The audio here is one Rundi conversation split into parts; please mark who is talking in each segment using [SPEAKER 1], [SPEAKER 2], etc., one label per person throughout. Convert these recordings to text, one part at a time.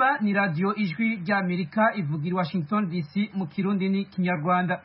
[SPEAKER 1] mwumva ni radio ijwi rya Amerika ivugira i Washington DC mu Kirundi ni Kinyarwanda.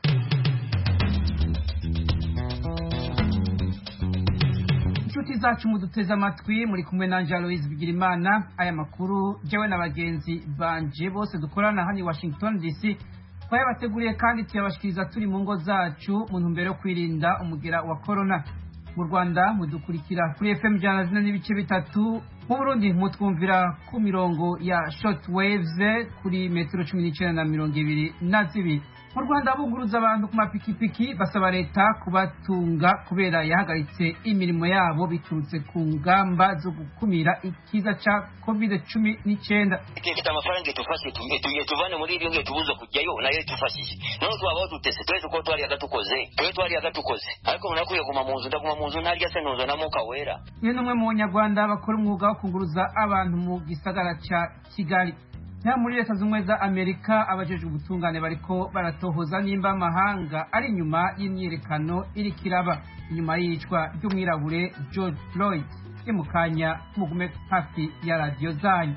[SPEAKER 1] Inshuti zacu muduteze amatwi muri kumwe na Aloise Bigirimana. Aya makuru jewe na bagenzi banje bose dukorana hano i Washington DC twayabateguriye kandi tuyabashikiriza turi mu ngo zacu mu ntumbero yo kwirinda umugera wa corona. Mu Rwanda mudukurikira kuri FM 100.3, mu Burundi mutwumvira ku mirongo ya shortwaves kuri metero 19 na 22. Mu Rwanda bunguruza abantu ku mapikipiki basaba leta kubatunga kubera yahagaritse imirimo yabo biturutse ku ngamba zo gukumira ikiza ca COVID-19.
[SPEAKER 2] Kita amafaranga tufashe tuvane muri ibyo ngiye tubuza kujyayo nayo tufashije no twabaho dutese twese twari agatukoze ariko munakuye guma mu nzu ndaguma mu nzu ntarya se noza namuka wera.
[SPEAKER 1] Ni numwe mu Banyarwanda bakora umwuga wo kunguruza abantu mu gisagara ca Kigali. Nta muri Leta Zunze za Amerika abajeje ubutungane bariko baratohoza nimba amahanga ari nyuma y'imyiyerekano iri kiraba inyuma y'icwa ry'umwirabure George Floyd. Imukanya mugume hafi ya radio zanyu.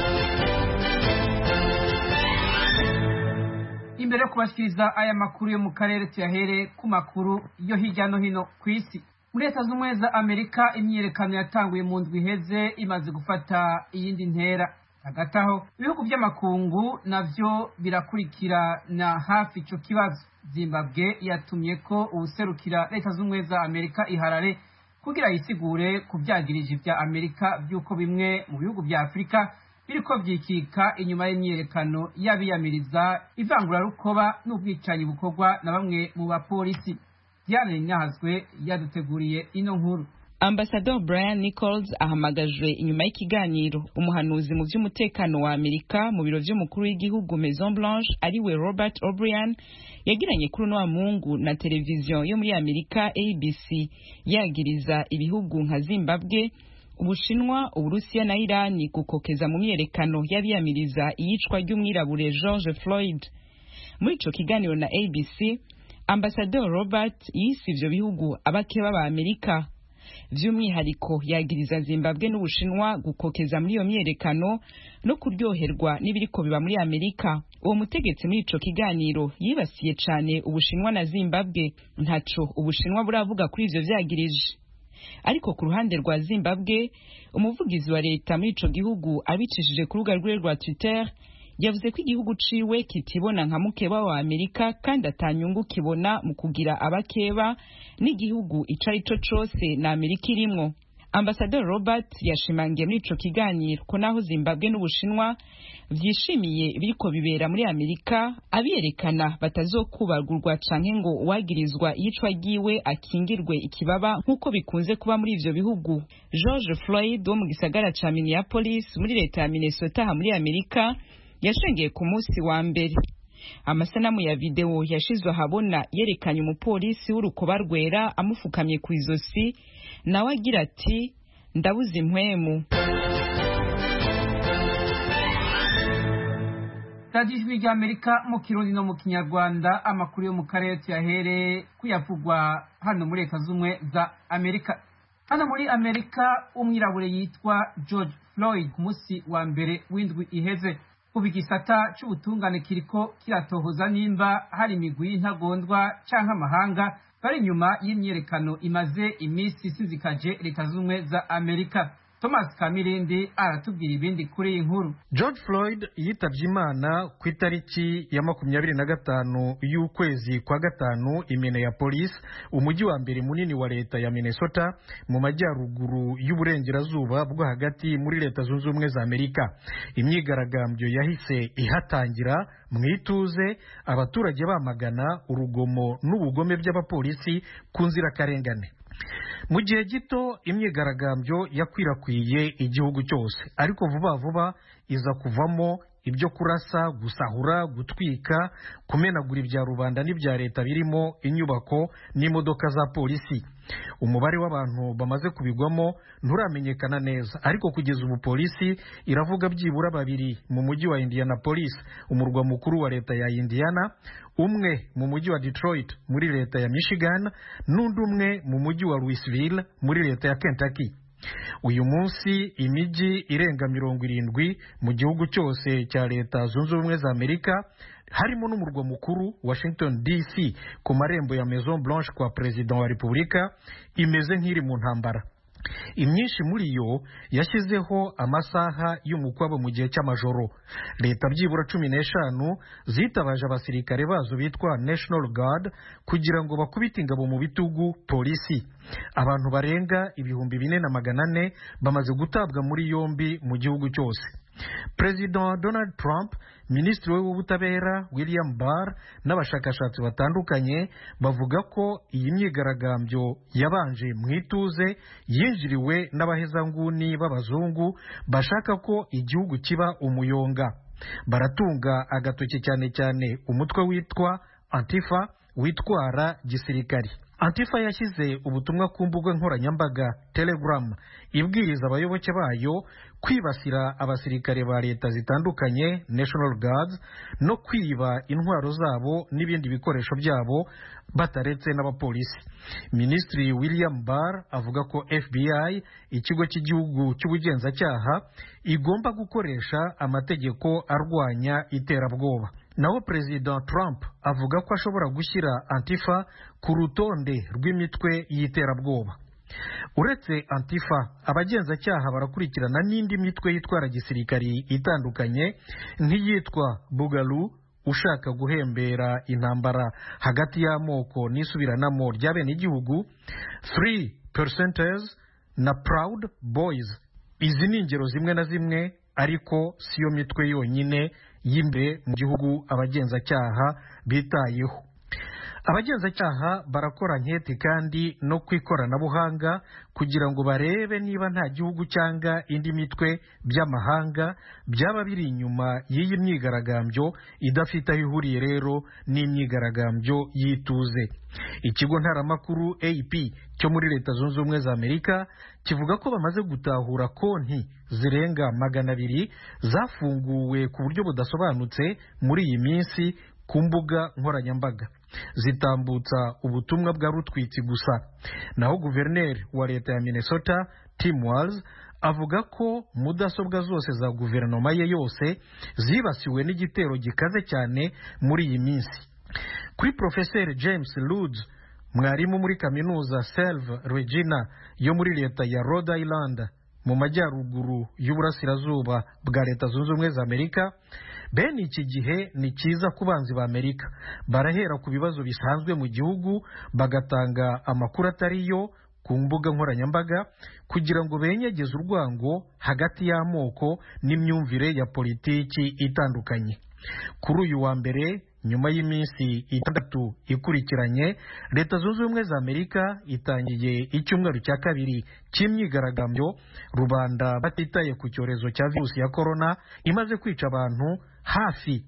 [SPEAKER 1] Imbere yo kubashikiriza aya makuru yo mu karere tuyahere ku makuru yo hirya no hino kw'isi. Muri Leta Zunze za Amerika imyiyerekano yatanguye mu ndwi iheze imaze gufata iyindi ntera. Hagataho ibihugu by'amakungu navyo birakurikira na hafi ico kibazo. Zimbabwe yatumye ko ubuserukira Leta Zunze za Amerika iharare kugira yisigure kuvyagirije vya Amerika byuko bimwe mu bihugu vya Afrika biriko vyikika inyuma y'imyiyerekano y'abiyamiriza ivangura rukoba n'ubwicanyi bukorwa na bamwe mu bapolisi. Diane Nyahazwe yaduteguriye ino nkuru.
[SPEAKER 3] Ambassador Brian Nichols ahamagajwe inyuma y'ikiganiro umuhanuzi mu by'umutekano wa Amerika mu biro by'umukuru w'igihugu Maison Blanche ariwe Robert O'Brien yagiranye kuri no Mungu na televiziyo yo muri Amerika ABC yagiriza ibihugu nka Zimbabwe, Ubushinwa, Uburusiya na Irani gukokeza mu myerekano y'abiyamiriza iyicwa ry'umwirabure George Floyd. Muri ico kiganiro na ABC, Ambassador Robert yise ivyo bihugu abakeba ba Amerika. Vy'umwihariko yagiriza Zimbabwe n'Ubushinwa gukokeza muri iyo myerekano no kuryoherwa n'ibiriko biba muri Amerika. Uwo mutegetsi muri ico kiganiro yibasiye cane Ubushinwa na Zimbabwe. Ntaco Ubushinwa buravuga kuri ivyo vyagirije. Ariko ku ruhande rwa Zimbabwe, umuvugizi wa leta muri ico gihugu abicishije ku rubuga rwe rwa Twitter yavuze ko igihugu ciwe kitibona nka mukeba wa Amerika kandi atanyungu kibona mu kugira abakeba n'igihugu icari co cose na Amerika irimwo. Ambassador Robert yashimangiye muri ico kiganiro ko naho Zimbabwe n'Ubushinwa vyishimiye biriko bibera muri Amerika abiyerekana batazokubagurwa canke ngo uwagirizwa yicwa giwe akingirwe ikibaba nkuko bikunze kuba muri ivyo bihugu. George Floyd wo mu gisagara ca Minneapolis muri leta ya Minnesota muri Amerika yashengeye ku munsi wa mbere. Amasanamu ya video yashizwe habona yerekanye umupolisi w'urukoba rwera amufukamye ku izosi nawe agira ati ndabuze impwemu.
[SPEAKER 1] Ijwi rya Amerika mu Kirundi no mu Kinyarwanda. Amakuru yo mu karere tuyahere kuyavugwa hano muri Leta Zunze za Amerika. Hano muri Amerika umwirabure yitwa George Floyd ku munsi wa mbere w'indwi iheze. Kuba igisata c'ubutungane kiriko kiratohoza nimba hari imigwi y'intagondwa canke amahanga bari nyuma y'imyerekano imaze imisi isizikaje Leta Zunze za Amerika. Thomas Kamirindi aratubwira ibindi kuri iyi nkuru.
[SPEAKER 4] George Floyd yitavye Imana ku itariki ya 25 y'ukwezi kwa gatanu i Minneapolis, umujyi wa mbere munini wa leta ya Minnesota mu majyaruguru y'uburengerazuba bwo hagati muri Leta Zunze Ubumwe za Amerika. Imyigaragambyo yahise ihatangira mwituze, abaturage bamagana urugomo n'ubugome by'abapolisi ku nzirakarengane. Mu gihe gito imyigaragambyo yakwirakwiye igihugu cyose, ariko vuba vuba iza kuvamo ibyo kurasa, gusahura, gutwika, kumenagura ibya rubanda n'ibya leta birimo inyubako n'imodoka za polisi. Umubare w'abantu bamaze kubigwamo nturamenyekana neza, ariko kugeza ubu polisi iravuga byibura 2 mu mujyi wa Indianapolis, umurwa mukuru wa leta ya Indiana, umwe mu mujyi wa Detroit muri leta ya Michigan, n'undi umwe mu mujyi wa Louisville muri leta ya Kentucky. uyu munsi imijyi irenga 70 mu gihugu cyose cya Leta Zunze Ubumwe za Amerika harimo n'umurwa mukuru Washington DC ku marembo ya Maison Blanche kwa Perezida wa Repubulika imeze nk'iri mu ntambara. Imyinshi muri yo yashyizeho amasaha y'umukwabo mu gihe cy'amajoro. Leta byibura 15 zitabaje abasirikare bazo bitwa National Guard kugira ngo bakubite ingabo mu bitugu polisi. Abantu barenga 4,400 bamaze gutabwa muri yombi mu gihugu cyose. Perezida Donald Trump, Minisitiri w'Ubutabera William Barr n'abashakashatsi batandukanye bavuga ko iyi myigaragambyo yabanje mu ituze yinjiriwe n'abahezanguni b'abazungu bashaka ko igihugu kiba umuyonga. Baratunga agatoki cyane cyane umutwe witwa Antifa witwara gisirikari. Antifa yashyize ubutumwa ku mbuga nkoranyambaga Telegram ibwiriza abayoboke bayo kwibasira abasirikare ba leta zitandukanye National Guards no kwiba intwaro zabo n'ibindi bikoresho byabo bataretse n'abapolisi. Minisitiri William Barr avuga ko FBI, ikigo cy'igihugu cy'ubugenzacyaha, igomba gukoresha amategeko arwanya iterabwoba. Naho Perezida Trump avuga ko ashobora gushyira Antifa ku rutonde rw'imitwe y'iterabwoba. Uretse Antifa, abagenzacyaha barakurikirana n'indi mitwe yitwara gisirikari itandukanye nk'iyitwa Bugalu ushaka guhembera intambara hagati y'amoko n'isubiranamo ry'abenegihugu, 3% na Proud Boys. Izi ni ingero zimwe na zimwe, ariko siyo mitwe yonyine y'imbere mu gihugu abagenzacyaha bitayeho. Abagenzacyaha barakora nketi kandi no kwikoranabuhanga kugira ngo barebe niba nta gihugu cyangwa indi mitwe by'amahanga byaba biri inyuma y'iyi myigaragambyo idafite aho ihuriye rero n'imyigaragambyo y'ituze. Ikigo ntaramakuru AP cyo muri Leta Zunze Ubumwe za Amerika kivuga ko bamaze gutahura konti zirenga 200 zafunguwe ku buryo budasobanutse muri iyi minsi ku mbuga nkoranyambaga zitambutsa ubutumwa bwa rutwitsi gusa. Naho guverineri wa leta ya Minnesota Tim Walz avuga ko mudasobwa zose za guverinoma ye yose zibasiwe n'igitero gikaze cyane muri iyi minsi. Kuri Professor James Luds, mwarimu muri kaminuza Selve Regina yo muri leta ya Rhode Island mu majyaruguru y'uburasirazuba bwa Leta Zunze Ubumwe za Amerika, bene iki gihe ni cyiza ku banzi ba Amerika. Barahera ku bibazo bisanzwe mu gihugu bagatanga amakuru atari yo ku mbuga nkoranyambaga kugira ngo benyegeze urwango hagati y'amoko n'imyumvire ya politiki itandukanye. Kuri uyu wa mbere, nyuma y'iminsi 6 ikurikiranye, Leta Zunze Ubumwe za Amerika itangiye icyumweru cya kabiri cy'imyigaragambyo rubanda batitaye ku cyorezo cya virusi ya corona imaze kwica abantu hafi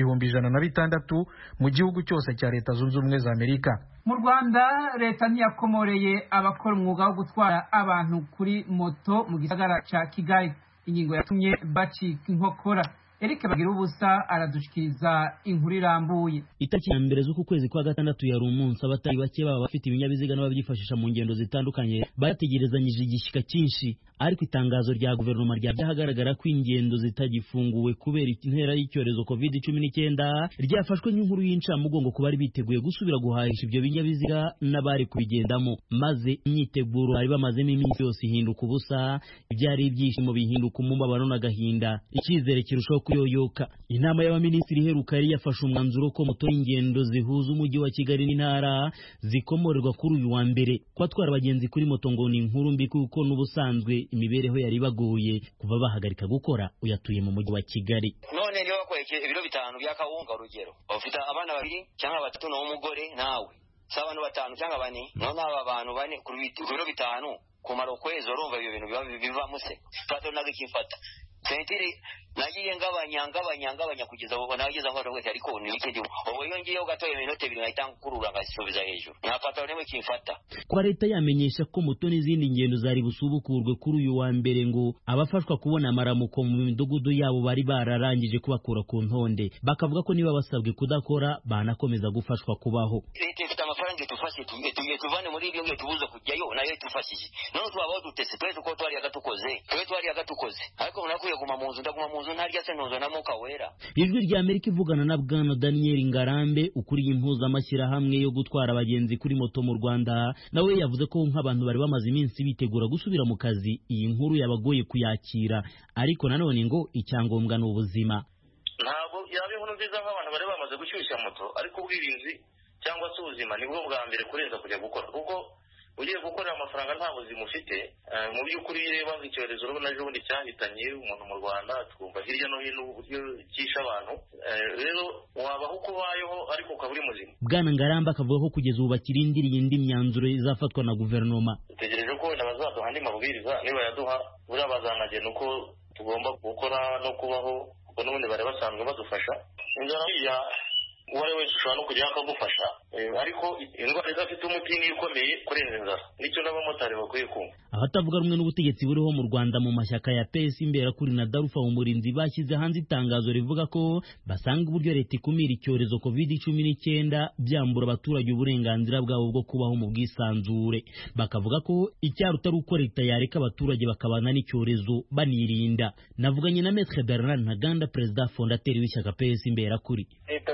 [SPEAKER 4] 160,000 mu gihugu cyose cya Leta Zunze Ubumwe za Amerika.
[SPEAKER 1] Mu Rwanda, leta ntiyakomoreye abakora umwuga wo gutwara abantu kuri moto mu gisagara cya Kigali. Ingingo yatumye bacika inkokora. Eric Bagirubusa aradushikiriza inkuru irambuye.
[SPEAKER 5] Itariki ya mbere z'uku kwezi kwa gatandatu yari umunsi abatari bake baba bafite ibinyabiziga n'ababyifashisha mu ngendo zitandukanye bategerezanyije igishika cyinshi, ariko itangazo rya guverinoma ryahagaragara ko ingendo zitagifunguwe kubera intera y'icyorezo COVID-19 ryafashwe nk'inkuru y'incamugongo ku bari biteguye gusubira guhahisha ibyo binyabiziga n'abari kubigendamo, maze imyiteguro bari bamazemo iminsi yose ihinduka ubusa, ibyari ibyishimo bihinduka umubabaro n'agahinda, icyizere kirushaho kuyoyoka. Inama y'abaminisitiri iheruka yari yafashe umwanzuro ko moto y'ingendo zihuza umujyi wa Kigali n'intara zikomorerwa kuri uyu wa mbere. Kwatwara abagenzi kuri moto ngo ni inkuru mbi kuko n'ubusanzwe imibereho yari baguye kuva bahagarika gukora uyatuye mu mujyi wa Kigali.
[SPEAKER 2] None niyo bakweke ibiro 5 bya kawunga urugero, ufite abana 2 cyangwa 3 n'umugore nawe, si abantu 5 cyangwa 4, none aba bantu 4 kuri ibiro 5 kumara ukwezi urumva ibyo bintu biva muse fato nagikifata sentiri nagiye ngabanya kugeza ubu nageza ngo rwose ariko ni iki ndimo ubu yongiyeho gatoye iminota 2 ngahita nkurura ngasubiza hejuru nafata nemwe kimfata.
[SPEAKER 5] Kwa leta yamenyesha ko moto n'izindi ngendo zari busubukurwe kuri uyu wa mbere ngo abafashwa kubona amaramuko mu midugudu yabo bari bararangije kubakura ku ntonde, bakavuga ko niba basabwe kudakora banakomeza gufashwa kubaho.
[SPEAKER 2] Leta ifite amafaranga itufashe tuvane muri ibyo ngiye tubuze kujyayo nayo itufashije none twabaho dutese twese uko twari agatukoze ariko unakuye guma mu nzu ndaguma mu nzu ntarya se ntuzo na Mwuka Wera.
[SPEAKER 5] Ijwi rya Amerika ivugana na Bwana Daniel Ngarambe ukuriye impuzamashyirahamwe yo gutwara abagenzi kuri moto mu Rwanda, nawe yavuze ko nk'abantu bari bamaze iminsi bitegura gusubira mu kazi iyi nkuru yabagoye kuyakira, ariko nanone ngo icyangombwa ni ubuzima.
[SPEAKER 6] Ntabwo yaba inkuru nziza nk'abantu bari bamaze gushyushya moto, ariko ubwirinzi cyangwa se ubuzima nibwo bwa mbere kurenza kujya gukora, kuko ugiye gukorera amafaranga nta buzima ufite. Mu by'ukuri reba icyorezo urabona ejo bundi cyahitanye umuntu mu Rwanda, twumva hirya no hino uburyo cyisha abantu, rero wabaho uko ubayeho ariko ukaba uri muzima.
[SPEAKER 5] Bwana Ngarambe akavuga ko kugeza ubu bakirindiriye indi myanzuro izafatwa na guverinoma.
[SPEAKER 6] Dutegereje ko wenda bazaduha andi mabwiriza, niba yaduha buriya bazanagena uko tugomba gukora no kubaho, kuko n'ubundi bari basanzwe badufasha. Inzara iya uwari wese ushobora no kujya akagufasha, ariko indwara idafite umuti ni ikomeye kurenza inzara, nicyo n'abamotari bakwiye kumva.
[SPEAKER 5] Abatavuga rumwe n'ubutegetsi buriho mu Rwanda mu mashyaka ya PS Imberakuri na Darufa Umurinzi bashyize hanze itangazo rivuga ko basanga uburyo leta ikumira icyorezo COVID-19 byambura abaturage uburenganzira bwabo bwo kubaho mu bwisanzure. Bakavuga ko icyaruta ari uko leta yareka abaturage bakabana n'icyorezo banirinda. Navuganye na Maître Bernard Ntaganda, Perezida Fondateri w'ishyaka PS Imberakuri.
[SPEAKER 7] Leta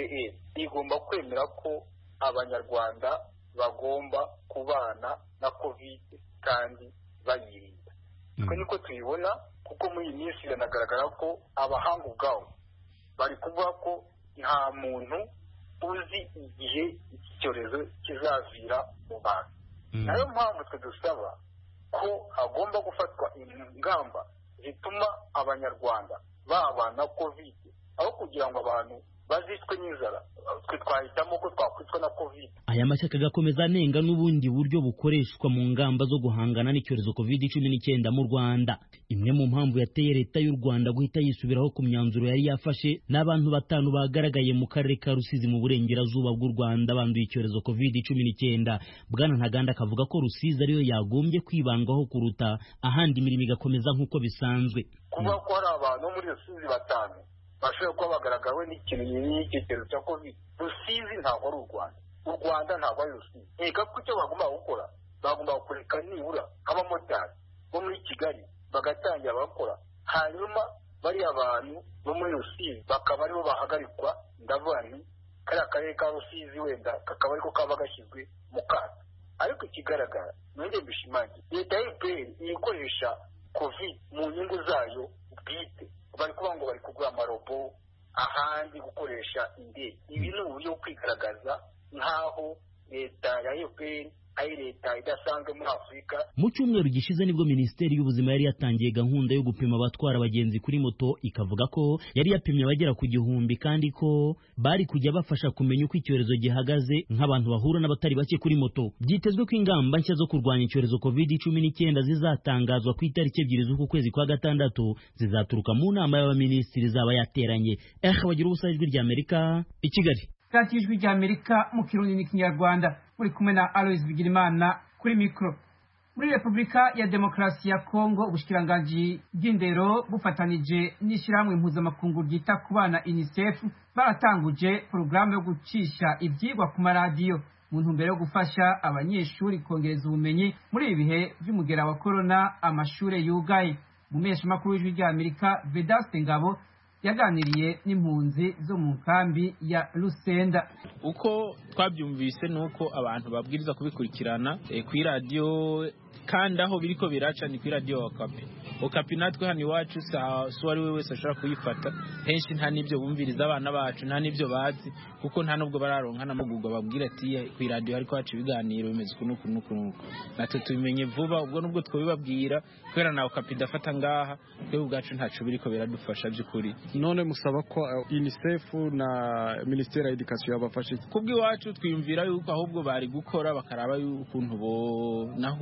[SPEAKER 7] igomba kwemera ko abanyarwanda bagomba kubana na COVID kandi bayirinda. Twe niko tuyibona, kuko muri iyi minsi biranagaragara ko abahanga ubwabo bari kuvuga ko nta muntu uzi igihe iki cyorezo kizavira mu bantu. Nayo mpamvu twe dusaba ko hagomba gufatwa ingamba zituma abanyarwanda babana na COVID, aho kugira ngo abantu bazitwe n'inzara, twe twahitamo ko twakwitwa na COVID.
[SPEAKER 5] Aya mashyaka agakomeza anenga n'ubundi buryo bukoreshwa mu ngamba zo guhangana n'icyorezo COVID-19 mu Rwanda. Imwe mu mpamvu yateye leta y'u Rwanda guhita yisubiraho ku myanzuro yari yafashe n'abantu 5 bagaragaye mu karere ka Rusizi mu burengerazuba bw'u Rwanda banduye icyorezo COVID-19. Bwana Ntaganda akavuga ko Rusizi ariyo yagombye kwibandwaho kuruta ahandi, imirimo igakomeza nk'uko bisanzwe.
[SPEAKER 7] Kuba ko hari abantu muri Rusizi 5 bashobora kuba bagaragawe n'ikintu y'icyorezo cya COVID. Rusizi ntabwo ari u Rwanda, u Rwanda ntabwo ari Rusizi. Eka ko icyo bagomba gukora, bagomba kureka nibura abamotari bo muri Kigali bagatangira bakora, hanyuma bariya abantu bo muri Rusizi bakaba aribo bahagarikwa. Ndavuga nti kariya karere ka Rusizi wenda kakaba ariko kaba gashyizwe mu kato. Ariko ikigaragara nongeye mbishimangira, leta y'UPR ikoresha COVID mu nyungu zayo bwite. Bari kuvuga ngo bari kugura amarobo ahandi gukoresha indege. Ibi ni uburyo bwo kwigaragaza nk'aho leta ya UPR ari leta idasanzwe muri Afurika.
[SPEAKER 5] Mu cyumweru gishize nibwo Minisiteri y'Ubuzima yari yatangiye gahunda yo gupima abatwara abagenzi kuri moto, ikavuga ko yari yapimye abagera ku 1,000 kandi ko bari kujya bafasha kumenya uko icyorezo gihagaze nk'abantu bahura n'abatari bake kuri moto. Byitezwe ko ingamba nshya zo kurwanya icyorezo COVID-19 zizatangazwa ku itariki 2 z'uku kwezi kwa gatandatu, zizaturuka mu nama y'abaminisitiri zaba yateranye. Bagira ubusa ijwi rya Amerika i Kigali.
[SPEAKER 1] Kati ijwi rya Amerika mu Kirundi n'Ikinyarwanda, muri kumwe na Alois Bigirimana kuri mikro. Muri Republika ya Demokarasi ya Kongo, ubushikiranganji bw'indero bufatanije n'ishyirahamwe mpuzamakungu ryita ku bana UNICEF baratanguje porogaramu yo gucisha ibyigwa ku maradiyo mu ntumbero yo gufasha abanyeshuri kongereza ubumenyi muri ibi bihe by'umugera wa corona, amashure yugaye. Umumenyeshamakuru w'ijwi rya Amerika Vedaste Ngabo yaganiriye n'impunzi zo mu nkambi ya Lusenda.
[SPEAKER 8] Uko twabyumvise nuko abantu babwiriza kubikurikirana ku radio, kandi aho biriko biraca ni ku radio Okapi. Natwe hano iwacu so ari we wese ashobora kuyifata, henshi nta n'ibyo bumviriza abana bacu, nta n'ibyo bazi, kuko nta nubwo bararonka n'amagurwa babwira ati ku radio ariko hacu ibiganiro bimeze kunuku. Natwe tubimenye vuba, ubwo nubwo twabibabwira kubera na Okapi dafata ngaha, twe ubwacu ntacu biriko biradufasha by'ukuri.
[SPEAKER 9] None musaba ko UNICEF na Ministeri ya Education yabafashe.
[SPEAKER 8] Kubw'iwacu twiyumvira yuko ahubwo bari gukora bakaraba ukuntu bo nahuza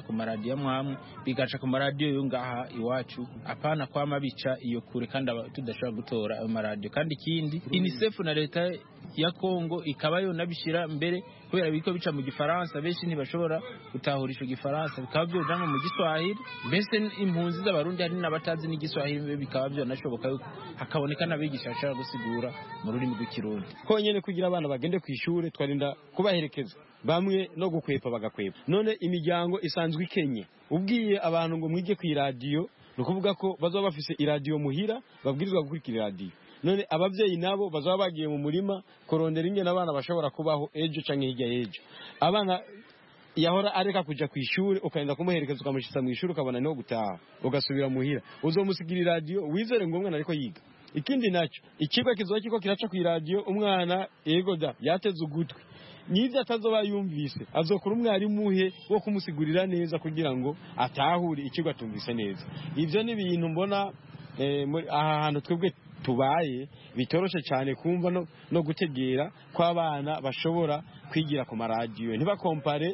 [SPEAKER 8] ku maradiyo amwe bigaca ku maradiyo yo ngaha iwacu apana kwama bica iyo kure kandi tudashobora gutora ayo maradiyo. Kandi ikindi UNICEF na leta ya Kongo ikaba yo nabishira mbere kubera biko bica mu gifaransa benshi ntibashobora gutahura ico gifaransa bikaba byo jango mu Giswahili mbese impunzi z'abarundi hari n'abatazi n'Igiswahili bikaba byo nashoboka yuko hakaboneka n'abigisha bashaka gusigura mu rurimi rw'ikirundi.
[SPEAKER 9] Konyene kugira abana bagende ku ishure twarinda kubaherekeza bamwe no gukwepa bagakwepa. None imiryango isanzwe ikenye ubwiye abantu ngo mwige ku radio nukuvuga ko bazoba bafise iradiyo muhira babwirizwa gukurikira iradiyo. None abavyeyi nabo bazaba bagiye mu murima korondera ingene abana bashobora kubaho ejo canke hirya ejo. Abana yahora areka kuja ku ishure ukaenda kumuherekeza ukamushitsa mu ishure ukabona no gutaha ugasubira muhira uzomusigira iradiyo wizere ngo umwana ariko yiga. Ikindi naco ikigo kizoba kiko kiraca ku iradiyo umwana yego da yateze ugutwi nivyo atazoba yumvise azokora umwarimu he wo kumusigurira neza kugira ngo atahure ikigo atumvise neza. Ivyo ni ibintu mbona aha hantu twebwe tubaye bitoroshe cyane kumva no gutegera kw'abana bashobora kwigira ku maradiyo ntibakompare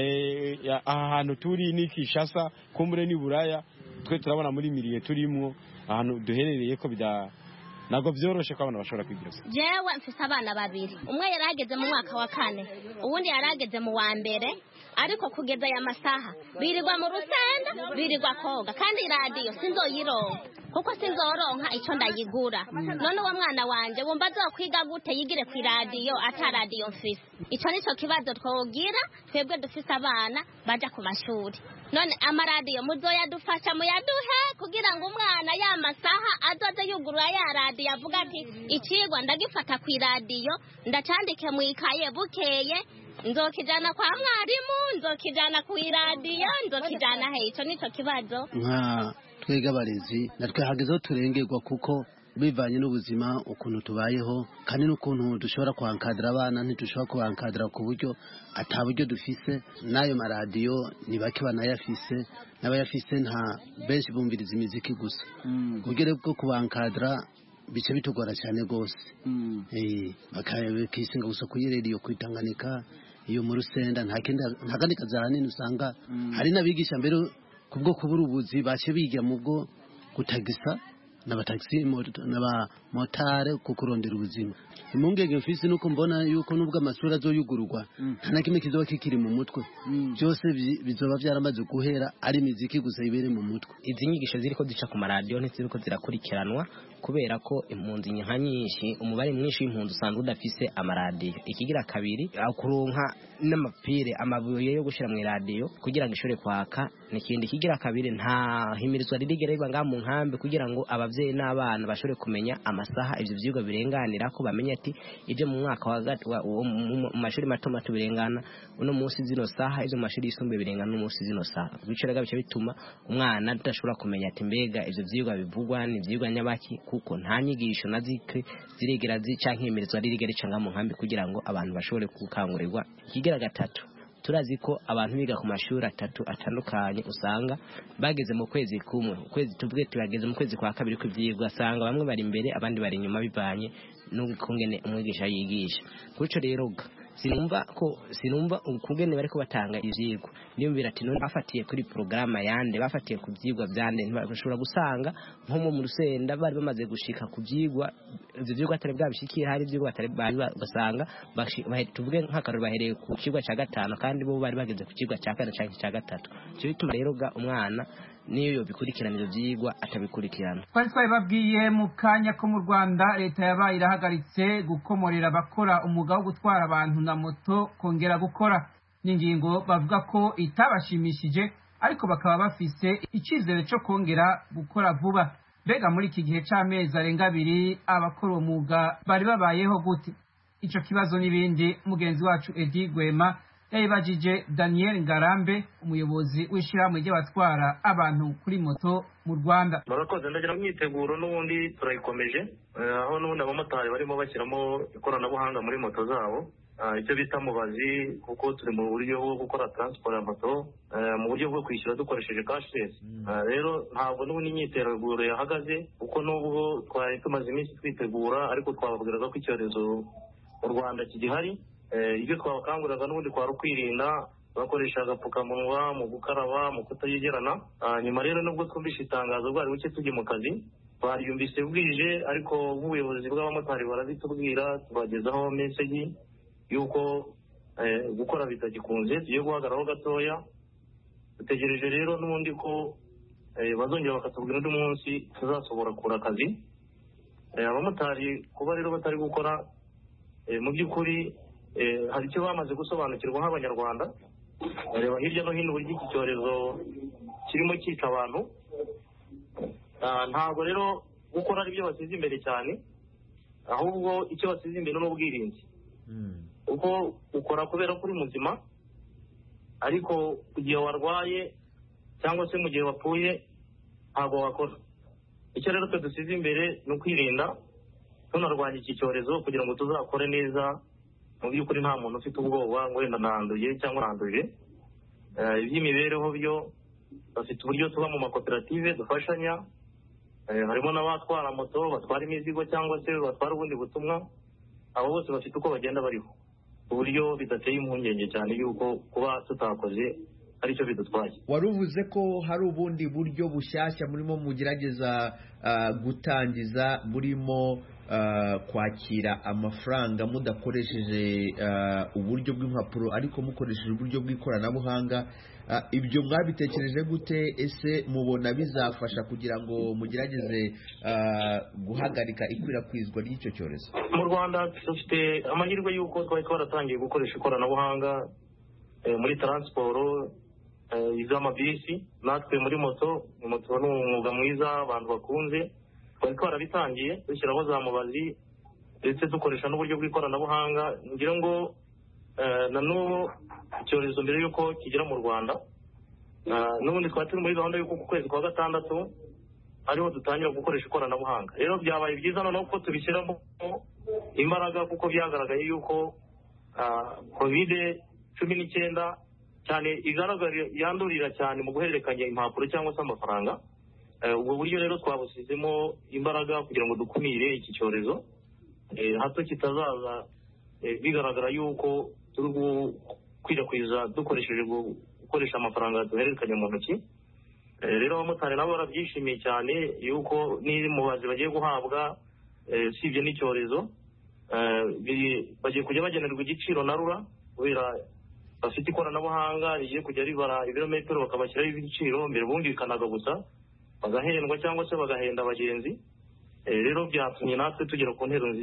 [SPEAKER 9] aha hantu turi n'Ikishasa kumbure ni Buraya twe turabona muri miliye turimwo ahantu duherereye ko ntabwo byoroshe ko abana bashobora kwigira.
[SPEAKER 10] Jewe mfise abana babiri umwe yarageze mu mwaka wa 4 uwundi yarageze mu wa mbere ariko kugeza ya masaha birirwa mu rusenda birirwa koga kandi radio sinzoyironka kuko sinzoronka ico ndayigura. None uwo mwana wanje wumva azokwiga gute yigire ku radio ata radio mfise? Ico nico kibazo twogira twebwe dufise abana baja ku mashuri. None amaradiyo muzoyadufasha muyaduhe kugira ngo umwana ya masaha azoze yugurura ya radio avuga ati ikigwa ndagifata ku radio ndacandike mu ikaye bukeye nzokijana kwa mwarimu nzokijana ku radio nzokijana he. Ico nico kibazo
[SPEAKER 11] nka twega abarezi natwe hagezeho turengerwa kuko bivanye n'ubuzima ukuntu tubayeho kandi n'ukuntu dushobora kwankadira abana ntidushobora kubankadira ku buryo ataburyo dufise n'ayo maradiyo ni bake banayafise n'abayafise nta benshi bumviriza imiziki gusa kugira bwo kubankadira bice bitugora cyane gose bakayisinga gusa kuyirediyo kwitanganika iyo mu rusenda nta kandi kazarani usanga hari n'abigisha mbere kubwo kubura ubuzi bace bigira mu bwo gutagisa n'abataxi n'abamotare kukurondera ubuzima. Impungenge mfise nuko mbona yuko nubwo amasura azoyugururwa nta na kimwe kizoba kikiri mu mutwe byose bizoba byaramaze guhera ari imiziki gusa ibere mu mutwe.
[SPEAKER 12] Izi nyigisho ziriko zica ku maradiyo ntiziriko zirakurikiranwa kubera ko impunzi nka nyinshi umubare mwinshi w'impunzi usanzwe udafise amaradiyo. Ikigira kabiri akuronka n'amapire amabuye yo gushira mu radio kugira ngo ishore kwaka n'ikindi. Kigira kabiri nta himirizwa ririgera riba nga mu nkambe kugira ngo abavyeyi n'abana bashore kumenya amasaha ivyo vyigwa birenganira ko bamenye ati ije mu mwaka wa mu mashuri mato mato birengana uno munsi zino saha ivyo mu mashuri yisumbuye birengana uno munsi zino saha. Bicaraga bice bituma umwana adashobora kumenya ati mbega ivyo vyigwa bivugwa ni vyigwa nyabaki kuko nta nyigisho nazikre ziregera zicanke himirizwa ririgera icanga mu nkambe kugira ngo abantu bashobore kukangurirwa. Kigira gatatu turazi ko abantu biga ku mashuri atatu atandukanye usanga bageze mu kwezi kumwe ukwezi tuvuge tubageze mu kwezi kwa kabiri kw'ivyigwa asanga bamwe bari imbere abandi bari inyuma bivanye n'ukungene umwigisha yigisha. Kuco rero sinumva ukungene bariko batanga ivyigwa niyumvira ati none bafatiye kuri programa yande bafatiye ku vyigwa byande ntibashobora gusanga nko mu rusenda bari bamaze gushika ku vyigwa ivyo vyigwa atari bwabishikiye hari ivyigwa atari basanga tuvuge nk'akaroro bahereye ku kigwa ca 5 kandi bo bari bageze ku kigwa ca 4 canke ca 3. Cyo bituma rero umwana niyo yobikurikirana ivyo vyigwa atabikurikirana.
[SPEAKER 1] Twari babwiye mu kanya ko mu Rwanda leta yabaye irahagaritse gukomorera abakora umwuga wo gutwara abantu na moto kongera gukora. N'ingingo bavuga ko itabashimishije ariko bakaba bafise icizere cyo kongera gukora vuba. Mbega muri iki gihe c'amezi arenga 2 abakora umwuga bari babayeho gute? Ico kibazo n'ibindi mugenzi wacu Edi Gwema yabajije Daniel Ngarambe umuyobozi w'ishirahamwe ry'abatwara abantu kuri moto mu Rwanda.
[SPEAKER 6] Murakoze ndagira myiteguro n'ubundi turayikomeje aho n'ubundi abamotari barimo bashyiramo ikoranabuhanga muri moto zabo icyo bita mubazi kuko turi mu buryo bwo gukora transport ya moto mu buryo bwo kwishyura dukoresheje cashless. Rero ntabwo n'ubundi imyiteguro yahagaze kuko n'ubwo twari tumaze iminsi twitegura ariko twababwiraga ko icyorezo mu Rwanda kigihari. Ibyo twabakanguriraga n'ubundi kwari kwirinda bakoresha agapfukamunwa mu gukaraba mu kutayegerana. Nyuma rero nubwo twumvise itangazo bwari buke tujye mu kazi baryumvise bwije, ariko nk'ubuyobozi bw'abamotari barabitubwira, tubagezaho meseji yuko gukora bitagikunze, tugiye guhagararaho gatoya. Dutegereje rero n'ubundi ko bazongera bakatubwira undi munsi tuzasobora kura akazi. Abamotari kuba rero batari gukora, mu by'ukuri hari icyo bamaze gusobanukirwa nk'abanyarwanda, bareba hirya no hino uburyo iki cyorezo kirimo cyica abantu. Ntabwo rero gukora ari byo basize imbere cyane, ahubwo icyo basize imbere ni ubwirinzi. Uko ukora kubera ko uri muzima, ariko igihe warwaye cyangwa se mu gihe wapfuye ntabwo wakora. Icyo rero twe dusize imbere ni ukwirinda, tunarwanya iki cyorezo kugira ngo tuzakore neza. Mu by'ukuri nta muntu ufite ubwoba ngo wenda nanduye cyangwa nanduje. Iby'imibereho byo bafite uburyo tuba mu makoperative dufashanya, harimo n'abatwara moto, batwara imizigo cyangwa se batwara ubundi butumwa. Abo bose bafite uko bagenda bariho, uburyo bidateye impungenge cyane yuko kuba tutakoze ari cyo bidutwaye.
[SPEAKER 13] Wari uvuze ko hari ubundi buryo bushyashya murimo mugerageza gutangiza, burimo kwakira amafaranga mudakoresheje uburyo bw'impapuro ariko mukoresheje uburyo bw'ikoranabuhanga. Ibyo mwabitekereje gute? Ese mubona bizafasha kugira ngo mugerageze guhagarika ikwirakwizwa ry'icyo cyorezo?
[SPEAKER 6] Mu Rwanda dufite amahirwe y'uko twari twaratangiye gukoresha ikoranabuhanga muri taransiporo iz'amabisi. Natwe muri moto ni umwuga mwiza abantu bakunze, twari twarabitangiye dushyiraho za mubazi ndetse dukoresha n'uburyo bw'ikoranabuhanga. ngira ngo na n'ubu icyorezo mbere y'uko kigera mu Rwanda, n'ubundi twari turi muri gahunda y'uko ku kwezi kwa gatandatu ariho dutangira gukoresha ikoranabuhanga. Rero byabaye byiza noneho ko tubishyiramo imbaraga, kuko byagaragaye yuko COVID-19 cyane yandurira cyane mu guhererekanya impapuro cyangwa se amafaranga. Ubwo buryo rero twabusizemo imbaraga kugira ngo dukumire iki cyorezo, hato kitazaza bigaragara yuko turi gukwirakwiza dukoresheje gukoresha amafaranga duhererekanya mu ntoki. Rero abamotari nabo barabyishimiye cyane yuko mubazi bagiye guhabwa, usibye n'icyorezo, bagiye kujya bagenerwa igiciro na RURA, kubera bafite ikoranabuhanga rigiye kujya ribara ibirometero bakabashyiraho ibiciro. Mbere bumvikanaga gusa bagahendwa cyangwa se bagahenda abagenzi. Rero byatumye natwe tugera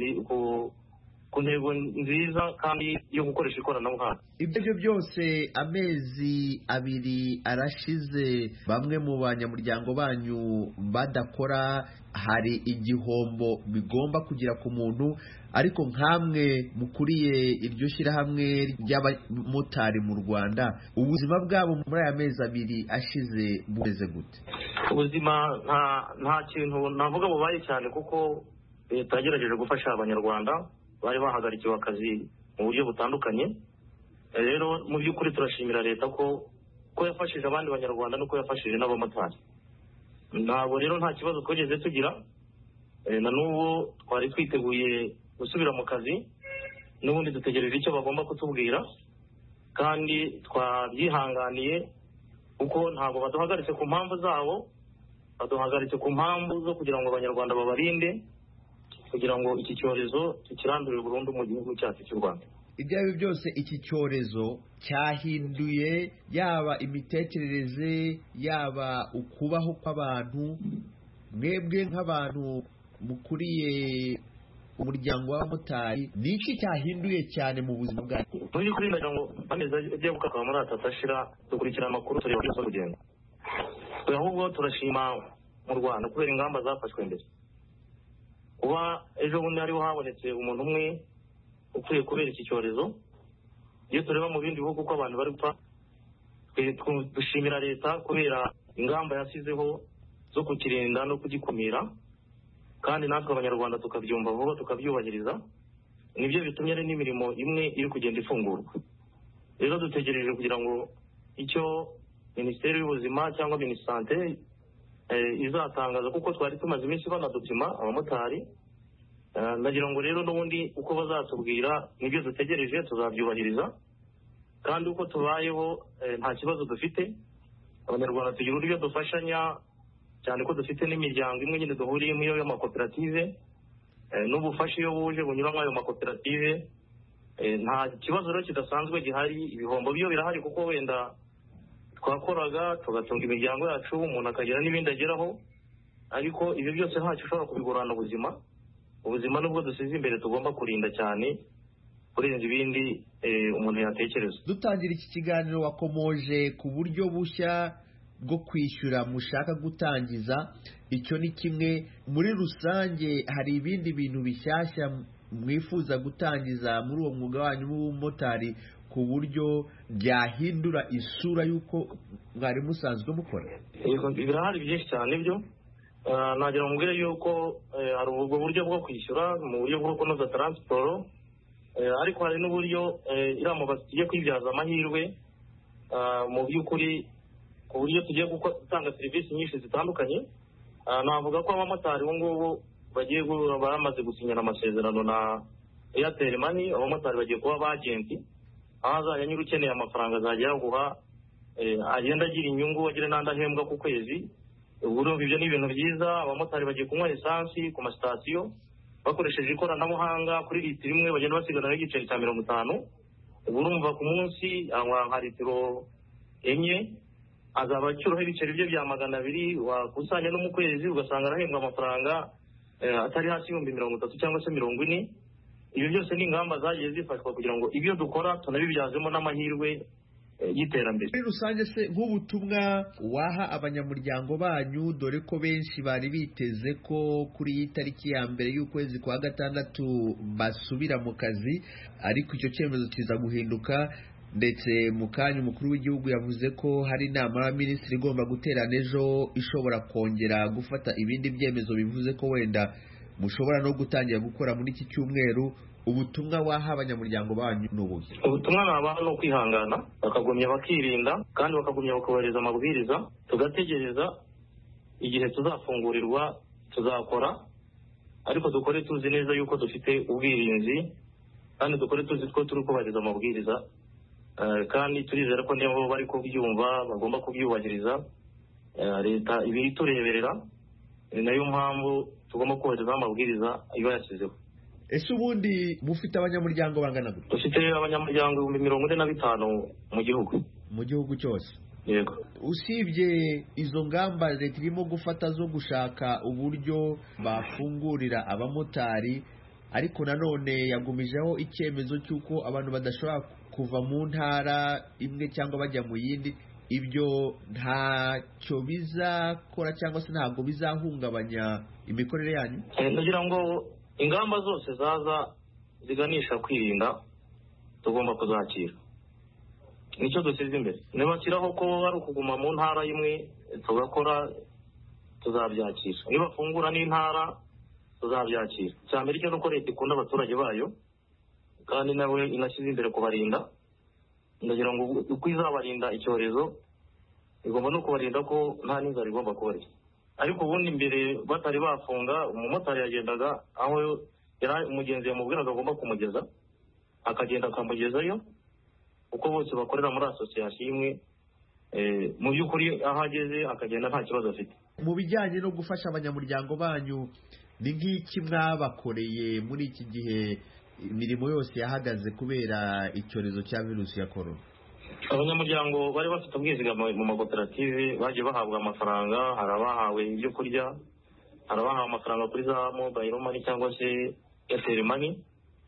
[SPEAKER 6] ku ntego nziza kandi yo gukoresha ikoranabuhanga.
[SPEAKER 13] Ibyo byose amezi 2 arashize, bamwe mu banyamuryango banyu badakora, hari igihombo bigomba kugira ku muntu, ariko nkamwe mukuriye iryo shyirahamwe ry'abamotari mu Rwanda, ubuzima bwabo muri aya mezi 2 ashize bumeze gute?
[SPEAKER 6] Ubuzima nta kintu navuga bubaye cyane, kuko leta yagerageje gufasha abanyarwanda bari bahagarikiwe akazi mu buryo butandukanye. Rero mu by'ukuri turashimira leta ko yafashije abandi banyarwanda nuko yafashije n'abamotari. Ntabwo rero nta kibazo twigeze tugira, na n'ubu twari twiteguye gusubira mu kazi. N'ubundi dutegereje icyo bagomba kutubwira, kandi twabyihanganiye kuko ntabwo baduhagaritse ku mpamvu zabo, baduhagaritse ku mpamvu zo kugira ngo abanyarwanda babarinde, kugira ngo iki cyorezo tukirandurire burundu mu gihugu cyacu cy'u Rwanda.
[SPEAKER 13] Ibyo ari byo byose, iki cyorezo cyahinduye yaba imitekerereze, yaba ukubaho kw'abantu. Mwebwe nk'abantu mukuriye umuryango w'abamotari, ni iki cyahinduye cyane mu buzima bwanyu?
[SPEAKER 6] Mu by'ukuri ndagira ngo amezi agiye gukaka muri atatu ashira dukurikira amakuru tureba byose kugenda. Ahubwo turashima mu Rwanda kubera ingamba zafashwe mbere. Kuba ejo bundi hariho habonetse umuntu umwe upfuye kubera iki cyorezo, iyo tureba mu bindi bihugu ko abantu bari gupfa, dushimira leta kubera ingamba yasizeho zo kukirinda no kugikumira, kandi natwe abanyarwanda tukabyumva vuba tukabyubahiriza. Nibyo bitumye ari n'imirimo imwe iri kugenda ifungurwa. Rero dutegereje kugira ngo icyo Minisiteri y'Ubuzima cyangwa Minisante izatangaza, kuko twari tumaze iminsi banadupima abamotari. Ndagira ngo rero n'ubundi uko bazatubwira nibyo dutegereje, tuzabyubahiriza kandi uko tubayeho nta kibazo dufite. Abanyarwanda tugira uburyo dufashanya cyane ko dufite n'imiryango imwe nyine duhuriyemo iyo y'amakoperative, n'ubufasha iyo buje bunyura muri ayo makoperative. Nta kibazo rero kidasanzwe gihari. Ibihombo byo birahari kuko wenda twakoraga tugatunga imiryango yacu, umuntu akagira n'ibindi ageraho, ariko ibyo byose ntacyo ushobora kubigurana ubuzima nubwo dusize imbere tugomba kurinda cyane kurenza ibindi umuntu yatekereza.
[SPEAKER 13] Dutangira iki kiganiro wakomoje ku buryo bushya bwo kwishyura mushaka gutangiza. Icyo ni kimwe. Muri rusange hari ibindi bintu bishyashya mwifuza gutangiza muri uwo mwuga wanyu w'ubumotari ku buryo byahindura isura y'uko mwari musanzwe mukora?
[SPEAKER 6] Birahari byinshi cyane byo. Nagira ngo mbwire yuko hari ubwo buryo bwo kwishyura mu buryo bwo kunoza taransiporo, ariko hari n'uburyo iriya mubasi tugiye kwibyaza amahirwe mu by'ukuri ku buryo tugiye gutanga serivisi nyinshi zitandukanye. Navuga ko abamotari ubu ngubu baramaze gusinyana amasezerano na Airtel Money. Abamotari bagiye kuba abagenti, aho azajya nyiri ukeneye amafaranga azajya yaguha, agenda agira inyungu, agira n'andi ahembwa ku kwezi. Urumva ibyo ni ibintu byiza. Abamotari bagiye kunywa esansi ku masitasiyo bakoresheje ikoranabuhanga. Kuri litiro imwe bagenda basigana n'igiceri cya 50. Urumva ku munsi anywa nka litiro 4, azaba acyuraho ibiceri bye bya 200. Wakusanya no mu kwezi ugasanga arahembwa amafaranga atari hasi y'ibihumbi 30 cyangwa se 40. Ibyo byose ni ingamba zagiye zifashwa kugira ngo ibyo dukora tunabibyazemo n'amahirwe y'iterambere.
[SPEAKER 13] Muri rusange se nk'ubutumwa waha abanyamuryango banyu, dore ko benshi bari biteze ko kuri iyi tariki ya mbere y'ukwezi kwa 6 basubira mu kazi, ariko icyo cyemezo kiza guhinduka, ndetse mu kanya umukuru w'igihugu yavuze ko hari inama y'abaminisitiri igomba guterana ejo ishobora kongera gufata ibindi byemezo, bivuze ko wenda mushobora no gutangira gukora muri iki cyumweru. Ubutumwa waha abanyamuryango banyu ni ubuhe?
[SPEAKER 6] Ubutumwa nabaha ni ukwihangana, bakagumya bakirinda, kandi bakagumya bakubahiriza amabwiriza. Tugategereza igihe tuzafungurirwa, tuzakora, ariko dukore tuzi neza yuko dufite ubwirinzi, kandi dukore tuzi ko turi kubahiriza amabwiriza, kandi turizera ko niba bari kubyumva bagomba kubyubahiriza. Leta ibi itureberera, ni nayo mpamvu tugomba kubahiriza amabwiriza iba yashyizeho.
[SPEAKER 13] Ese ubundi mufite abanyamuryango bangana gute?
[SPEAKER 6] Dufite abanyamuryango 45 mu gihugu
[SPEAKER 13] cyose.
[SPEAKER 6] Yego.
[SPEAKER 13] Usibye izo ngamba leta irimo gufata zo gushaka uburyo bafungurira abamotari, ariko nanone yagumijeho icyemezo cy'uko abantu badashobora kuva mu ntara imwe cyangwa bajya mu yindi. Ibyo ntacyo bizakora cyangwa se ntabwo bizahungabanya imikorere yanyu?
[SPEAKER 6] Ndagira ngo ingamba zose zaza ziganisha kwirinda tugomba kuzakira. Nicyo dusize imbere. Nibashyiraho ko ari ukuguma mu ntara imwe tugakora, tuzabyakira. Niba bafungura n'intara tuzabyakira. Cyambere cyo nuko leta ikunda abaturage bayo, kandi nawe inashyize imbere kubarinda. Ndagira ngo uko izabarinda icyorezo igomba no kubarinda ko nta n'inzara igomba kubarya. Ariko ubundi mbere batari bafunga, umumotari yagendaga aho umugenzi yamubwiraga agomba kumugeza, akagenda akamugezayo, uko bose bakorera muri asosiyasiyo imwe. Mu by'ukuri aho ageze akagenda nta kibazo afite.
[SPEAKER 13] Mu bijyanye no gufasha abanyamuryango banyu, ni nk'iki mwabakoreye muri iki gihe imirimo yose yahagaze kubera icyorezo cya virusi ya korona?
[SPEAKER 6] Abanyamuryango bari bafite ubwizigame mu makoperative bagiye bahabwa amafaranga. Hari abahawe ibyo kurya, hari abahawe amafaranga kuri za mobile money cyangwa se Airtel Money.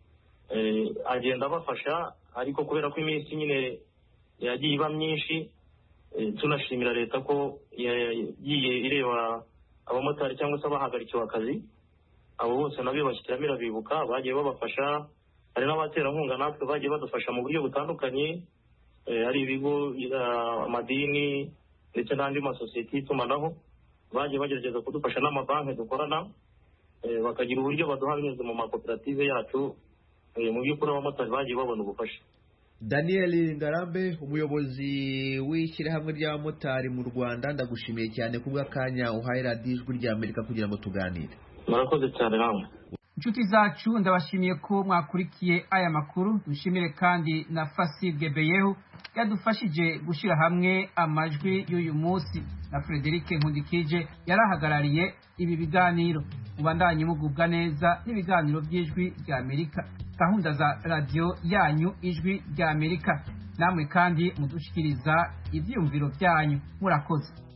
[SPEAKER 6] Agenda abafasha, ariko kubera ko iminsi nyine yagiye iba myinshi, tunashimira leta ko yagiye ireba abamotari cyangwa se abahagarikiwe akazi. Abo bose nabyo bashyikiramo irabibuka, bagiye babafasha. Hari n'abaterankunga natwe bagiye badufasha mu buryo butandukanye. Hari ibigo, amadini ndetse n'andi masosiyete y'itumanaho bagiye bagerageza kudufasha, n'amabanki dukorana bakagira uburyo baduha binyuze mu makoperative yacu. Mu by'ukuri abamotari bagiye babona ubufasha.
[SPEAKER 13] Daniel Ngarambe, umuyobozi w'ishyirahamwe ry'abamotari mu Rwanda, ndagushimiye cyane kubw'akanya uhaye radiyo Ijwi ry'Amerika kugira ngo tuganire.
[SPEAKER 6] Murakoze cyane namwe.
[SPEAKER 1] inshuti zacu ndabashimiye ko mwakurikiye aya makuru. Dushimire kandi na Fasil Gebeyehu yadufashije gushyira hamwe amajwi y'uyu munsi, na Frederic Nkundikije yarahagarariye ibi biganiro. Mubandanye mugubwa neza n'ibiganiro by'ijwi rya Amerika, gahunda za radio yanyu ijwi rya Amerika. Namwe kandi mudushikiriza ivyiyumviro byanyu. Murakoze.